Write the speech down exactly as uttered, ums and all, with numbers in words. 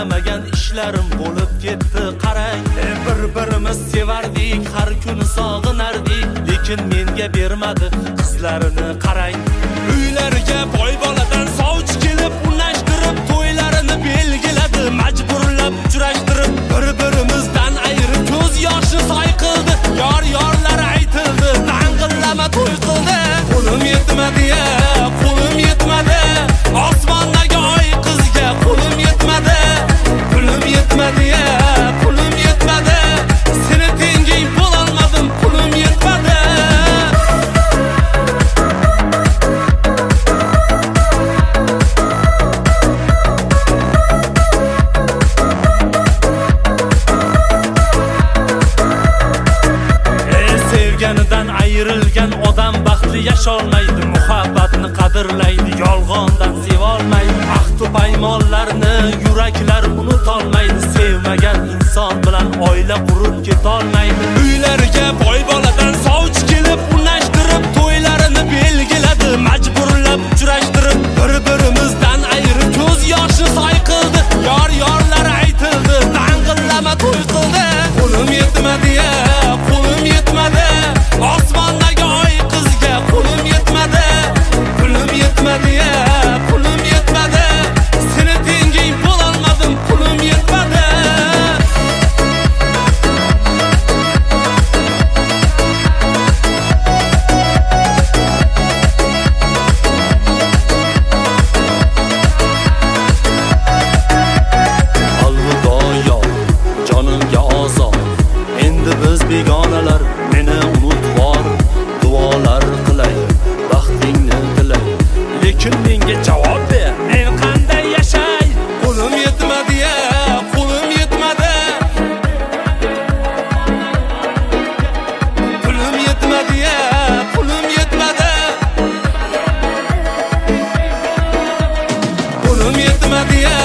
O'ylamagan ishlarim bo'lib ketdi qarang. E, bir-birimiz sevardik, har kuni sog'inardik, lekin menga bermadi qizlarini qarang. Uylariga boy boladan sovchi kelib unashtirib, to'ylarini belgiladi, majburlab uchrashtirib, bir-birimizdan ayirib ko'z yoshi soy qildi. Yor-yorlar aytildi, dang'illama to'y qildi. Qo'lim yetmadi-ya, qo'lim yetmadi. Osmondagi oy qizga qo'lim yetmadi. Pulim yetmadi-ya, pulim yetmadi. Seni tenging bo'lolmadim, pulim yetmadi. Ey sevganidan ayrilgan odam baxtli yasholmaydi, muhabbatni qadrlaydi, yolg'ondan sevolmaydi. Ahd-u paymonlarni yuraklar unutolmaydi, sevmagan inson bilan oila qurib ketolmaydi. Uylariga boy boladan sovchi kelib unashtirib, to'ylarini belgiladi, majburlab uchrashtirib, bir-birimizdan ayirib ko'z yoshi soy qildi. Yor-yorlar aytildi, dang'illama to'y qildi. Qo'lim yetmadi-ya, qo'lim yetmadi. Osmondagi oy qizga qo'lim yetmadi. Pulim yetmadi-ya, pulim yetmadi. Seni tenging bo'lolmadim, pulim yetmadi. Alvido yor, jonimga ozor. Endi biz begonalar, meni unutvor. Duolar qilay, baxtingni tilay, lekin menga javob ber, men qanday yashay? Qo'lim yetmadi-ya, qo'lim yetmadi. Pulim yetmadi-ya, pulim yetmadi. Qo'lim yetmadi-ya,